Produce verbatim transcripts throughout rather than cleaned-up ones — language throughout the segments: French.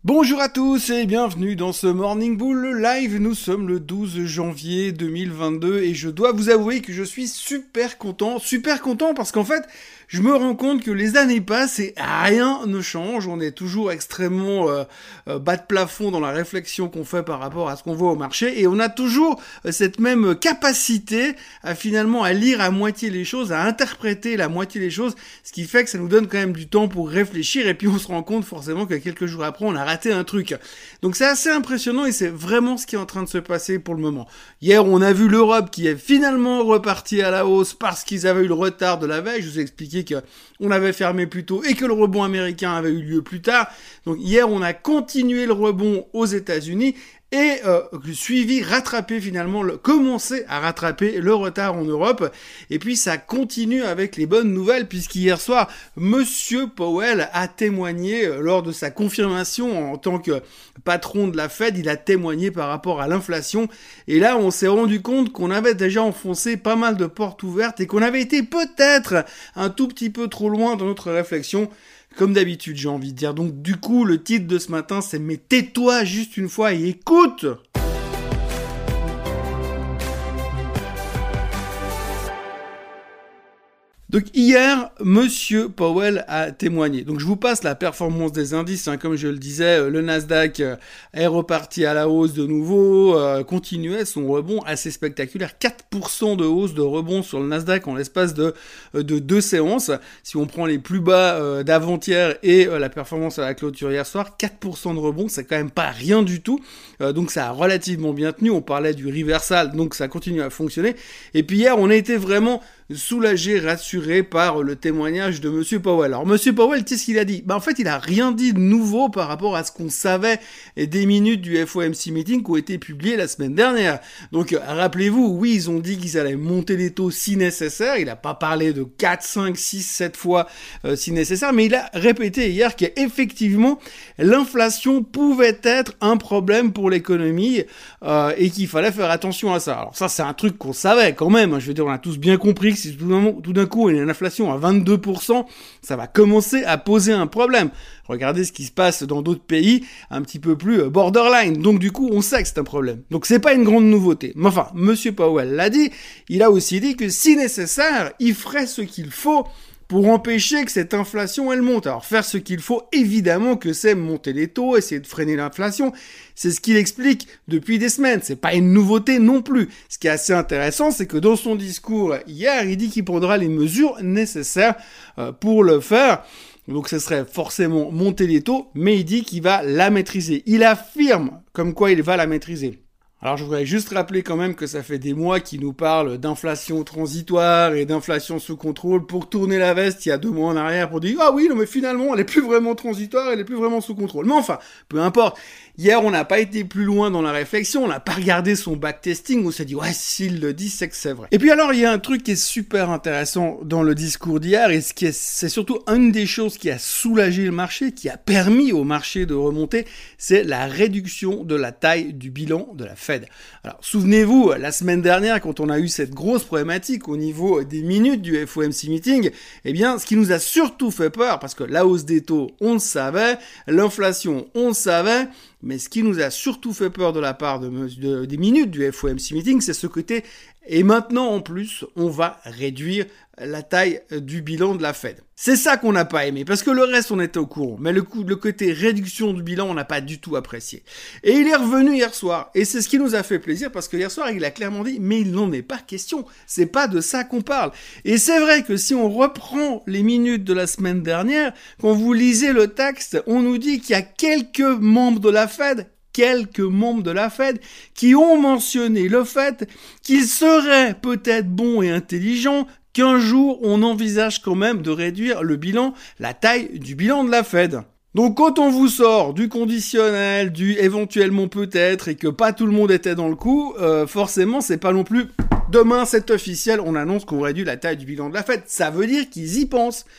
Bonjour à tous et bienvenue dans ce Morning Bull Live. Nous sommes le douze janvier deux mille vingt-deux et je dois vous avouer que je suis super content, super content parce qu'en fait, je me rends compte que les années passent et rien ne change. On est toujours extrêmement euh, euh, bas de plafond dans la réflexion qu'on fait par rapport à ce qu'on voit au marché et on a toujours euh, cette même capacité à finalement à lire à moitié les choses, à interpréter la moitié des choses, ce qui fait que ça nous donne quand même du temps pour réfléchir et puis on se rend compte forcément que quelques jours après, on a raté un truc. Donc c'est assez impressionnant et c'est vraiment ce qui est en train de se passer pour le moment. Hier, on a vu l'Europe qui est finalement repartie à la hausse parce qu'ils avaient eu le retard de la veille. Je vous ai expliqué que on avait fermé plus tôt et que le rebond américain avait eu lieu plus tard. Donc hier, on a continué le rebond aux États-Unis et euh, suivi, rattrapé finalement, le, commencé à rattraper le retard en Europe. Et puis ça continue avec les bonnes nouvelles puisqu'hier soir, Monsieur Powell a témoigné euh, lors de sa confirmation en tant que patron de la Fed, il a témoigné par rapport à l'inflation. Et là, on s'est rendu compte qu'on avait déjà enfoncé pas mal de portes ouvertes et qu'on avait été peut-être un tout petit peu trop loin dans notre réflexion. Comme d'habitude, j'ai envie de dire. Donc, du coup, le titre de ce matin, c'est « Mais tais-toi juste une fois et écoute !» Donc hier, Monsieur Powell a témoigné. Donc je vous passe la performance des indices, hein, comme je le disais, le Nasdaq est reparti à la hausse de nouveau, euh, continuait son rebond assez spectaculaire, quatre pour cent de hausse de rebond sur le Nasdaq en l'espace de, de deux séances. Si on prend les plus bas euh, d'avant-hier et euh, la performance à la clôture hier soir, quatre pour cent de rebond, c'est quand même pas rien du tout. Euh, donc ça a relativement bien tenu, on parlait du reversal, donc ça continue à fonctionner. Et puis hier, on a été vraiment soulagé, rassuré par le témoignage de Monsieur Powell. Alors Monsieur Powell, qu'est-ce qu'il a dit ? Ben en fait, il a rien dit de nouveau par rapport à ce qu'on savait des minutes du F O M C meeting qui ont été publiées la semaine dernière. Donc rappelez-vous, oui, ils ont dit qu'ils allaient monter les taux si nécessaire. Il a pas parlé de quatre, cinq, six, sept fois euh, si nécessaire, mais il a répété hier qu'effectivement l'inflation pouvait être un problème pour l'économie euh, et qu'il fallait faire attention à ça. Alors ça, c'est un truc qu'on savait quand même. Hein. Je veux dire, on a tous bien compris que si tout d'un, tout d'un coup il y a une inflation à vingt-deux pour cent, ça va commencer à poser un problème. Regardez ce qui se passe dans d'autres pays un petit peu plus borderline. Donc du coup, on sait que c'est un problème. Donc c'est pas une grande nouveauté. Mais enfin, Monsieur Powell l'a dit, il a aussi dit que si nécessaire, il ferait ce qu'il faut pour empêcher que cette inflation, elle monte. Alors, faire ce qu'il faut, évidemment que c'est monter les taux, essayer de freiner l'inflation. C'est ce qu'il explique depuis des semaines. C'est pas une nouveauté non plus. Ce qui est assez intéressant, c'est que dans son discours hier, il dit qu'il prendra les mesures nécessaires euh, pour le faire. Donc, ce serait forcément monter les taux, mais il dit qu'il va la maîtriser. Il affirme comme quoi il va la maîtriser. Alors je voudrais juste rappeler quand même que ça fait des mois qu'il nous parle d'inflation transitoire et d'inflation sous contrôle pour tourner la veste il y a deux mois en arrière pour dire « Ah oui, non mais finalement elle est plus vraiment transitoire, elle est plus vraiment sous contrôle ». Mais enfin, peu importe. Hier, on n'a pas été plus loin dans la réflexion, on n'a pas regardé son backtesting, on s'est dit « Ouais, s'il le dit, c'est que c'est vrai ». Et puis alors, il y a un truc qui est super intéressant dans le discours d'hier et ce qui est, c'est surtout une des choses qui a soulagé le marché, qui a permis au marché de remonter, c'est la réduction de la taille du bilan de la Fed. Alors, souvenez-vous, la semaine dernière, quand on a eu cette grosse problématique au niveau des minutes du F O M C meeting, eh bien, ce qui nous a surtout fait peur, parce que la hausse des taux, on le savait, l'inflation, on le savait, mais ce qui nous a surtout fait peur de la part de, de, des minutes du F O M C meeting, c'est ce côté, et maintenant en plus, on va réduire la taille du bilan de la Fed. C'est ça qu'on n'a pas aimé, parce que le reste, on était au courant. Mais le, coup, le côté réduction du bilan, on n'a pas du tout apprécié. Et il est revenu hier soir, et c'est ce qui nous a fait plaisir, parce que hier soir, il a clairement dit, mais il n'en est pas question. C'est pas de ça qu'on parle. Et c'est vrai que si on reprend les minutes de la semaine dernière, quand vous lisez le texte, on nous dit qu'il y a quelques membres de la Fed, quelques membres de la Fed qui ont mentionné le fait qu'il serait peut-être bon et intelligent qu'un jour on envisage quand même de réduire le bilan, la taille du bilan de la Fed. Donc quand on vous sort du conditionnel, du éventuellement peut-être et que pas tout le monde était dans le coup, euh, forcément c'est pas non plus demain c'est officiel, on annonce qu'on réduit la taille du bilan de la Fed. Ça veut dire qu'ils y pensent.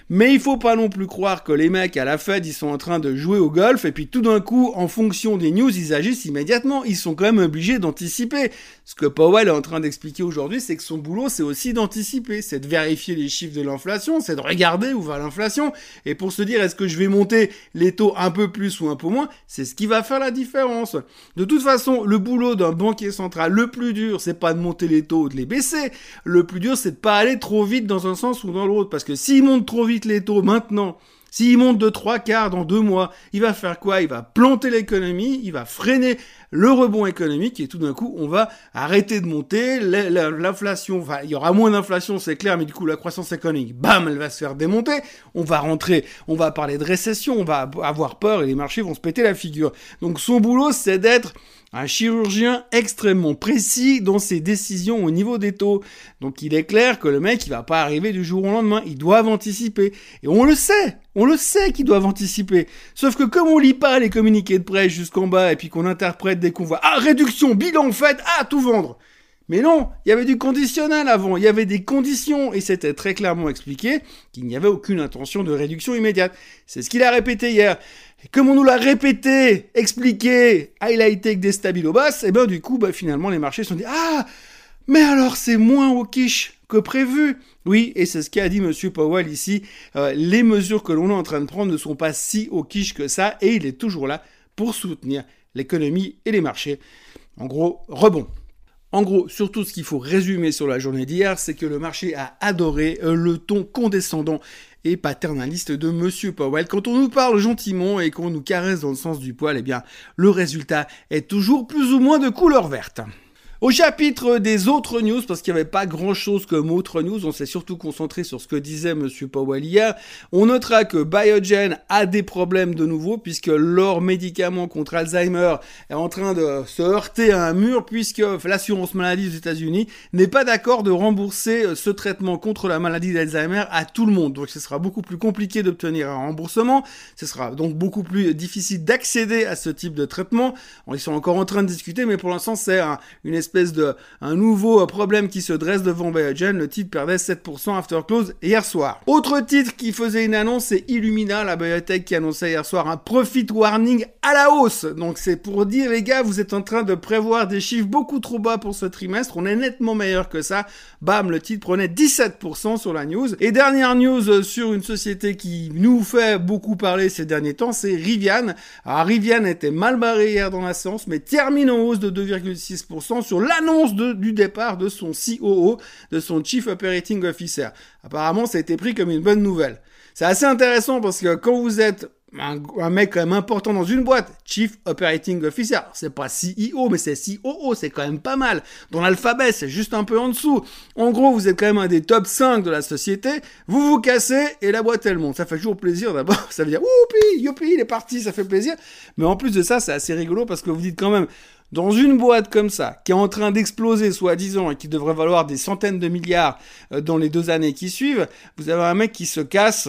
Mais il faut pas non plus croire que les mecs à la Fed, ils sont en train de jouer au golf et puis tout d'un coup, en fonction des news, ils agissent immédiatement. Ils sont quand même obligés d'anticiper. Ce que Powell est en train d'expliquer aujourd'hui, c'est que son boulot, c'est aussi d'anticiper. C'est de vérifier les chiffres de l'inflation, c'est de regarder où va l'inflation. Et pour se dire, est-ce que je vais monter les taux un peu plus ou un peu moins, c'est ce qui va faire la différence. De toute façon, le boulot d'un banquier central, le plus dur, c'est pas de monter les taux ou de les baisser. Le plus dur, c'est de pas aller trop vite dans un sens ou dans l'autre. Parce que s'il monte trop vite les taux maintenant, s'il monte de trois quarts dans deux mois, il va faire quoi? Il va planter l'économie, il va freiner le rebond économique et tout d'un coup, on va arrêter de monter. L'inflation, enfin, il y aura moins d'inflation, c'est clair, mais du coup, la croissance économique, bam, elle va se faire démonter. On va rentrer, on va parler de récession, on va avoir peur et les marchés vont se péter la figure. Donc, son boulot, c'est d'être un chirurgien extrêmement précis dans ses décisions au niveau des taux. Donc il est clair que le mec, il va pas arriver du jour au lendemain. Ils doivent anticiper. Et on le sait. On le sait qu'ils doivent anticiper. Sauf que comme on lit pas les communiqués de presse jusqu'en bas et puis qu'on interprète dès qu'on voit « Ah, réduction, bilan fait, ah, tout vendre !» Mais non, il y avait du conditionnel avant, il y avait des conditions, et c'était très clairement expliqué qu'il n'y avait aucune intention de réduction immédiate. C'est ce qu'il a répété hier. Et comme on nous l'a répété, expliqué, highlighté que des stabilos basses, et ben du coup, bah, finalement, les marchés se sont dit « Ah, mais alors c'est moins au quiche que prévu !» Oui, et c'est ce qu'a dit Monsieur Powell ici. Euh, les mesures que l'on est en train de prendre ne sont pas si au quiche que ça, et il est toujours là pour soutenir l'économie et les marchés. En gros, rebond. En gros, surtout ce qu'il faut résumer sur la journée d'hier, c'est que le marché a adoré le ton condescendant et paternaliste de Monsieur Powell. Quand on nous parle gentiment et qu'on nous caresse dans le sens du poil, eh bien, le résultat est toujours plus ou moins de couleur verte. Au chapitre des autres news, parce qu'il n'y avait pas grand-chose comme autres news, on s'est surtout concentré sur ce que disait Monsieur Powell hier. On notera que Biogen a des problèmes de nouveau, puisque leur médicament contre Alzheimer est en train de se heurter à un mur, puisque l'assurance maladie aux États-Unis n'est pas d'accord de rembourser ce traitement contre la maladie d'Alzheimer à tout le monde. Donc ce sera beaucoup plus compliqué d'obtenir un remboursement, ce sera donc beaucoup plus difficile d'accéder à ce type de traitement. Ils sont encore en train de discuter, mais pour l'instant c'est un, une espèce espèce de un nouveau problème qui se dresse devant Biogen. Le titre perdait sept pour cent after close hier soir. Autre titre qui faisait une annonce, c'est Illumina, la biotech qui annonçait hier soir un profit warning à la hausse. Donc c'est pour dire les gars, vous êtes en train de prévoir des chiffres beaucoup trop bas pour ce trimestre, on est nettement meilleur que ça. Bam, le titre prenait dix-sept pour cent sur la news. Et dernière news sur une société qui nous fait beaucoup parler ces derniers temps, c'est Rivian. Alors Rivian était mal barré hier dans la séance, mais termine en hausse de deux virgule six pour cent sur l'annonce de, du départ de son C O O, de son Chief Operating Officer. Apparemment, ça a été pris comme une bonne nouvelle. C'est assez intéressant parce que quand vous êtes un, un mec quand même important dans une boîte, Chief Operating Officer, c'est pas C E O, mais c'est C O O, c'est quand même pas mal. Dans l'alphabet, c'est juste un peu en dessous. En gros, vous êtes quand même un des top cinq de la société, vous vous cassez et la boîte elle monte. Ça fait toujours plaisir d'abord, ça veut dire, oupi, youpi, il est parti, ça fait plaisir. Mais en plus de ça, c'est assez rigolo parce que vous dites quand même, dans une boîte comme ça, qui est en train d'exploser soi-disant et qui devrait valoir des centaines de milliards dans les deux années qui suivent, vous avez un mec qui se casse.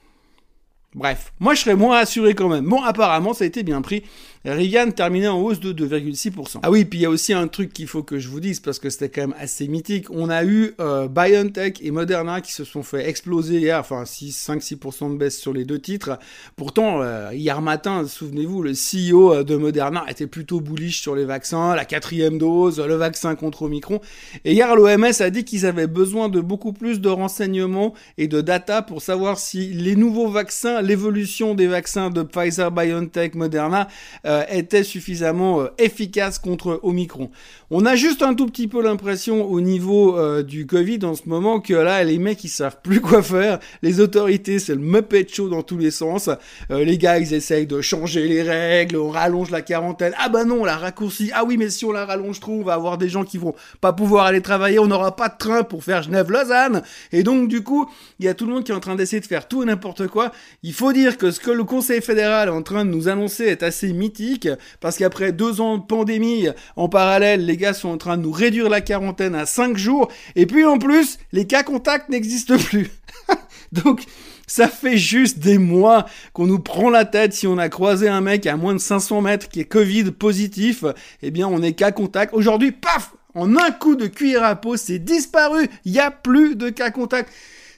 Bref, moi je serais moins rassuré quand même. Bon, apparemment ça a été bien pris. Rivian terminait en hausse de deux virgule six pour cent. Ah oui, puis il y a aussi un truc qu'il faut que je vous dise parce que c'était quand même assez mythique. On a eu euh, BioNTech et Moderna qui se sont fait exploser hier, enfin cinq six pour cent de baisse sur les deux titres. Pourtant, euh, hier matin, souvenez-vous, le C E O de Moderna était plutôt bullish sur les vaccins, la quatrième dose, le vaccin contre Omicron. Et hier, l'O M S a dit qu'ils avaient besoin de beaucoup plus de renseignements et de data pour savoir si les nouveaux vaccins, l'évolution des vaccins de Pfizer, BioNTech, Moderna, euh, était suffisamment euh, efficace contre Omicron. On a juste un tout petit peu l'impression au niveau euh, du Covid en ce moment que là, les mecs, ils savent plus quoi faire. Les autorités, c'est le Muppet Show dans tous les sens. Euh, les gars, ils essayent de changer les règles, on rallonge la quarantaine. Ah bah non, on la raccourcit. Ah oui, mais si on la rallonge trop, on va avoir des gens qui vont pas pouvoir aller travailler, on n'aura pas de train pour faire Genève-Lausanne. Et donc, du coup, il y a tout le monde qui est en train d'essayer de faire tout et n'importe quoi. Il faut dire que ce que le Conseil fédéral est en train de nous annoncer est assez mythique, parce qu'après deux ans de pandémie, en parallèle, les gars sont en train de nous réduire la quarantaine à cinq jours, et puis en plus, les cas contacts n'existent plus. Donc, ça fait juste des mois qu'on nous prend la tête. Si on a croisé un mec à moins de cinq cents mètres qui est Covid positif, eh bien, on est cas contact. Aujourd'hui, paf! En un coup de cuillère à peau, c'est disparu. Il n'y a plus de cas contact.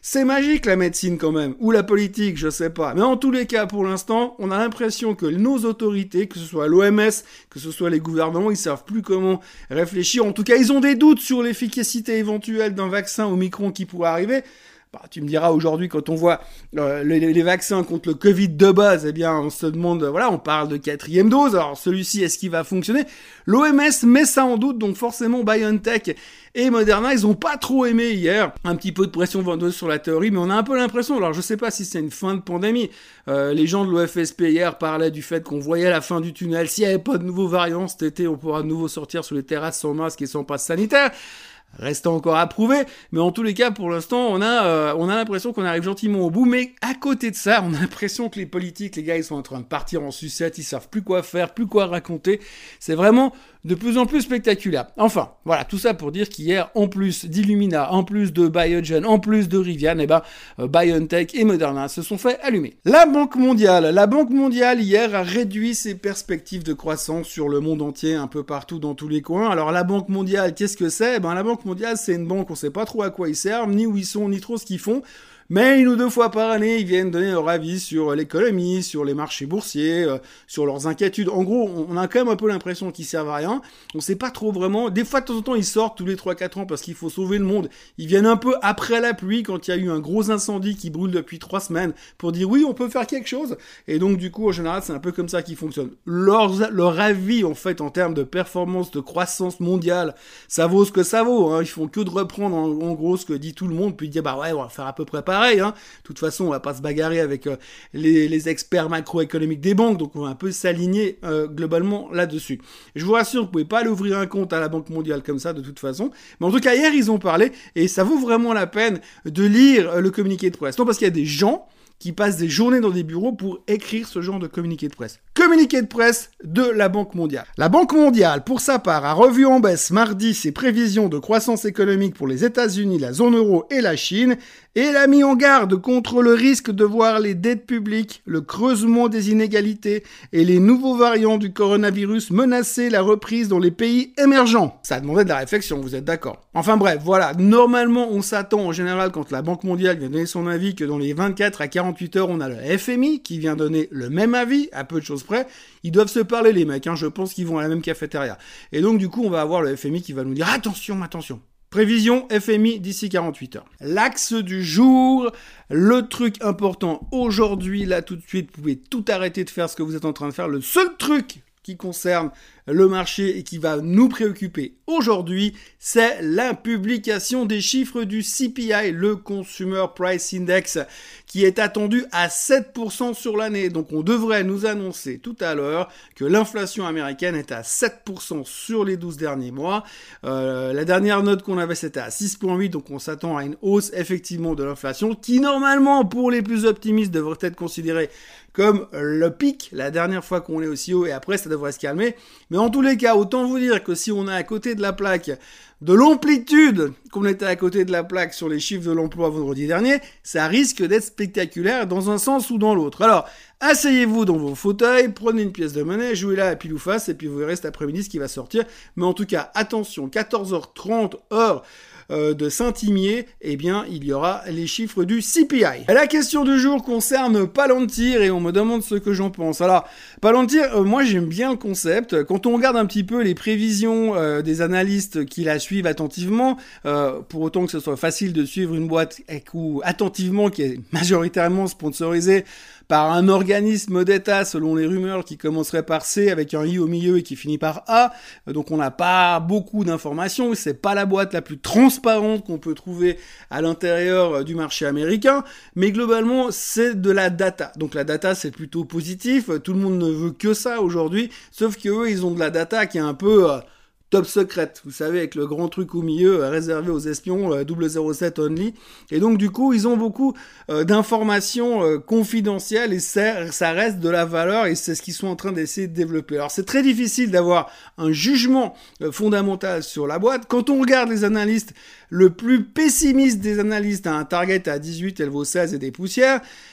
C'est magique la médecine quand même, ou la politique, je sais pas. Mais en tous les cas, pour l'instant, on a l'impression que nos autorités, que ce soit l'O M S, que ce soit les gouvernements, ils savent plus comment réfléchir. En tout cas, ils ont des doutes sur l'efficacité éventuelle d'un vaccin Omicron qui pourrait arriver. Bah, tu me diras aujourd'hui, quand on voit euh, les, les vaccins contre le Covid de base, eh bien, on se demande, voilà, on parle de quatrième dose. Alors, celui-ci, est-ce qu'il va fonctionner? L'O M S met ça en doute, donc forcément, BioNTech et Moderna, ils ont pas trop aimé hier. Un petit peu de pression vendeuse sur la théorie, mais on a un peu l'impression, alors je sais pas si c'est une fin de pandémie. Euh, les gens de l'O F S P hier parlaient du fait qu'on voyait la fin du tunnel. S'il y avait pas de nouveaux variants cet été, on pourra de nouveau sortir sur les terrasses sans masque et sans passe sanitaire. Reste encore à prouver, mais en tous les cas, pour l'instant, on a, euh, on a l'impression qu'on arrive gentiment au bout, mais à côté de ça, on a l'impression que les politiques, les gars, ils sont en train de partir en sucette, ils savent plus quoi faire, plus quoi raconter. C'est vraiment de plus en plus spectaculaire. Enfin, voilà, tout ça pour dire qu'hier, en plus d'Illumina, en plus de Biogen, en plus de Rivian, eh ben, euh, BioNTech et Moderna se sont fait allumer. La Banque mondiale, la Banque mondiale hier a réduit ses perspectives de croissance sur le monde entier, un peu partout dans tous les coins. Alors la Banque mondiale, qu'est-ce que c'est? Eh ben, la Banque mondiale, c'est une banque, on sait pas trop à quoi ils servent, ni où ils sont, ni trop ce qu'ils font. Mais une ou deux fois par année, ils viennent donner leur avis sur l'économie, sur les marchés boursiers, euh, sur leurs inquiétudes. En gros, on a quand même un peu l'impression qu'ils servent à rien. On sait pas trop vraiment. Des fois, de temps en temps, ils sortent tous les trois quatre ans parce qu'il faut sauver le monde. Ils viennent un peu après la pluie, quand il y a eu un gros incendie qui brûle depuis trois semaines, pour dire oui, on peut faire quelque chose. Et donc, du coup, en général, c'est un peu comme ça qu'ils fonctionnent. Leur, leur avis, en fait, en termes de performance, de croissance mondiale, ça vaut ce que ça vaut. Hein. Ils font que de reprendre, en, en gros, ce que dit tout le monde, puis dire, bah ouais, on va faire à peu près pareil. Hein. De toute façon, on va pas se bagarrer avec euh, les, les experts macroéconomiques des banques, donc on va un peu s'aligner euh, globalement là-dessus. Je vous rassure, vous pouvez pas aller ouvrir un compte à la Banque mondiale comme ça, de toute façon. Mais en tout cas, hier, ils ont parlé, et ça vaut vraiment la peine de lire euh, le communiqué de presse. Non, parce qu'il y a des gens qui passent des journées dans des bureaux pour écrire ce genre de communiqué de presse. Communiqué de presse de la Banque mondiale. La Banque mondiale, pour sa part, a revu en baisse mardi ses prévisions de croissance économique pour les États-Unis, la zone euro et la Chine, et elle a mis en garde contre le risque de voir les dettes publiques, le creusement des inégalités et les nouveaux variants du coronavirus menacer la reprise dans les pays émergents. Ça demandait de la réflexion, vous êtes d'accord? Enfin bref, voilà. Normalement, on s'attend en général, quand la Banque mondiale vient donner son avis, que dans les vingt-quatre à quarante-huit heures, on a le F M I qui vient donner le même avis, à peu de choses près. Ils doivent se parler, les mecs, hein. Je pense qu'ils vont à la même cafétéria. Et donc, du coup, on va avoir le F M I qui va nous dire « Attention, attention !» Prévision F M I d'ici quarante-huit heures. L'axe du jour, le truc important aujourd'hui, là tout de suite, vous pouvez tout arrêter de faire ce que vous êtes en train de faire. Le seul truc qui concerne le marché et qui va nous préoccuper aujourd'hui, c'est la publication des chiffres du C P I, le Consumer Price Index, qui est attendu à sept pour cent sur l'année. Donc on devrait nous annoncer tout à l'heure que l'inflation américaine est à sept pour cent sur les douze derniers mois. Euh, la dernière note qu'on avait, c'était à six virgule huit, donc on s'attend à une hausse effectivement de l'inflation, qui normalement, pour les plus optimistes, devrait être considérée comme le pic, la dernière fois qu'on est aussi haut, et après ça devrait se calmer. Mais en tous les cas, autant vous dire que si on est à côté de la plaque de l'amplitude qu'on était à côté de la plaque sur les chiffres de l'emploi vendredi dernier, ça risque d'être spectaculaire dans un sens ou dans l'autre. Alors, asseyez-vous dans vos fauteuils, prenez une pièce de monnaie, jouez-la à pile ou face, et puis vous verrez cet après-midi ce qui va sortir. Mais en tout cas, attention, quatorze heures trente, heure Euh, de Saint-Imier, eh bien, il y aura les chiffres du C P I. La question du jour concerne Palantir et on me demande ce que j'en pense. Alors, Palantir, euh, moi j'aime bien le concept. Quand on regarde un petit peu les prévisions euh, des analystes qui la suivent attentivement, euh, pour autant que ce soit facile de suivre une boîte ou attentivement qui est majoritairement sponsorisée par un organisme d'État, selon les rumeurs, qui commencerait par C avec un I au milieu et qui finit par A. Donc on n'a pas beaucoup d'informations. C'est pas la boîte la plus transparente qu'on peut trouver à l'intérieur du marché américain. Mais globalement, c'est de la data. Donc la data, c'est plutôt positif. Tout le monde ne veut que ça aujourd'hui. Sauf qu'eux, ils ont de la data qui est un peu euh, top secrète. Vous savez, avec le grand truc au milieu, euh, réservé aux espions, euh, double zéro sept only. Et donc, du coup, ils ont beaucoup euh, d'informations euh, confidentielles et ça, ça reste de la valeur et c'est ce qu'ils sont en train d'essayer de développer. Alors, c'est très difficile d'avoir un jugement euh, fondamental sur la boîte. Quand on regarde les analystes, le plus pessimiste des analystes a un target à dix-huit, elle vaut seize et des poussières.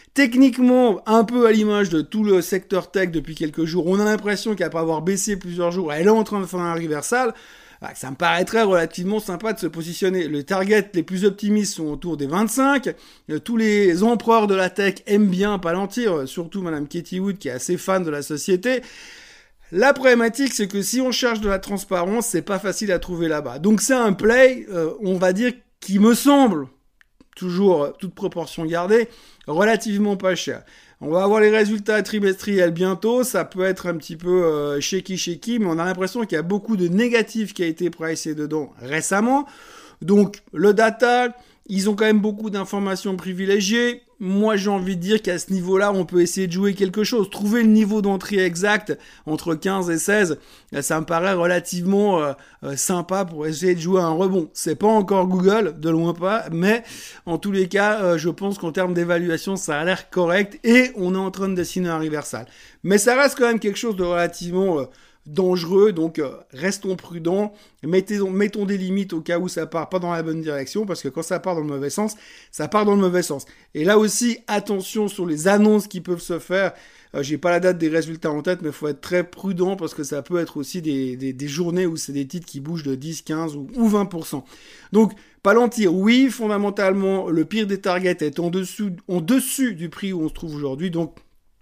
Techniquement, un peu à l'image de tout le secteur tech depuis quelques jours, on a l'impression qu'après avoir baissé plusieurs jours, elle est en train de faire un reversal. Ça me paraîtrait relativement sympa de se positionner. Les targets les plus optimistes sont autour des vingt-cinq. Tous les empereurs de la tech aiment bien Palantir, surtout Madame Katie Wood qui est assez fan de la société. La problématique, c'est que si on cherche de la transparence, c'est pas facile à trouver là-bas. Donc c'est un play, euh, on va dire, qui me semble, toujours euh, toute proportion gardée, relativement pas cher. On va avoir les résultats trimestriels bientôt, ça peut être un petit peu euh, shaky shaky, mais on a l'impression qu'il y a beaucoup de négatifs qui a été pricé dedans récemment. Donc le data, ils ont quand même beaucoup d'informations privilégiées. Moi, j'ai envie de dire qu'à ce niveau-là, on peut essayer de jouer quelque chose. Trouver le niveau d'entrée exact entre quinze et seize, ça me paraît relativement euh, euh, sympa pour essayer de jouer un rebond. C'est pas encore Google, de loin pas, mais en tous les cas, euh, je pense qu'en termes d'évaluation, ça a l'air correct et on est en train de dessiner un reversal. Mais ça reste quand même quelque chose de relativement... Euh, dangereux, donc euh, restons prudents, mettons, mettons des limites au cas où ça part pas dans la bonne direction, parce que quand ça part dans le mauvais sens, ça part dans le mauvais sens. Et là aussi, attention sur les annonces qui peuvent se faire. Euh, j'ai pas la date des résultats en tête, mais il faut être très prudent, parce que ça peut être aussi des, des, des journées où c'est des titres qui bougent de dix, quinze ou, ou vingt pour cent. Donc, Palantir, oui, fondamentalement, le pire des targets est en dessous, en dessus du prix où on se trouve aujourd'hui, donc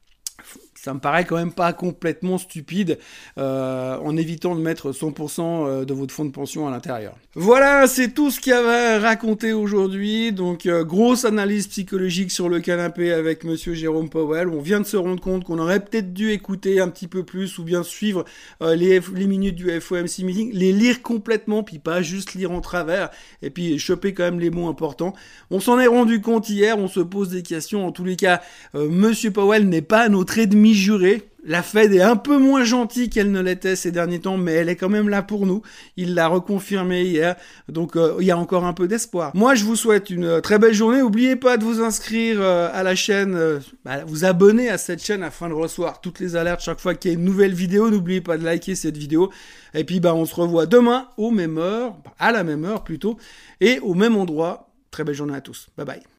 ça me paraît quand même pas complètement stupide euh, en évitant de mettre cent pour cent de votre fonds de pension à l'intérieur. Voilà, c'est tout ce qu'il y avait à raconter aujourd'hui. Donc, euh, grosse analyse psychologique sur le canapé avec Monsieur Jérôme Powell. On vient de se rendre compte qu'on aurait peut-être dû écouter un petit peu plus ou bien suivre euh, les, les minutes du F O M C meeting, les lire complètement, puis pas juste lire en travers, et puis choper quand même les mots importants. On s'en est rendu compte hier, on se pose des questions. En tous les cas, euh, Monsieur Powell n'est pas notre ennemi juré. La Fed est un peu moins gentille qu'elle ne l'était ces derniers temps, mais elle est quand même là pour nous. Il l'a reconfirmé hier, donc euh, il y a encore un peu d'espoir. Moi, je vous souhaite une euh, très belle journée. N'oubliez pas de vous inscrire euh, à la chaîne, euh, bah, vous abonner à cette chaîne afin de recevoir toutes les alertes chaque fois qu'il y a une nouvelle vidéo. N'oubliez pas de liker cette vidéo. Et puis, bah, on se revoit demain au même heure, à la même heure plutôt, et au même endroit. Très belle journée à tous. Bye bye.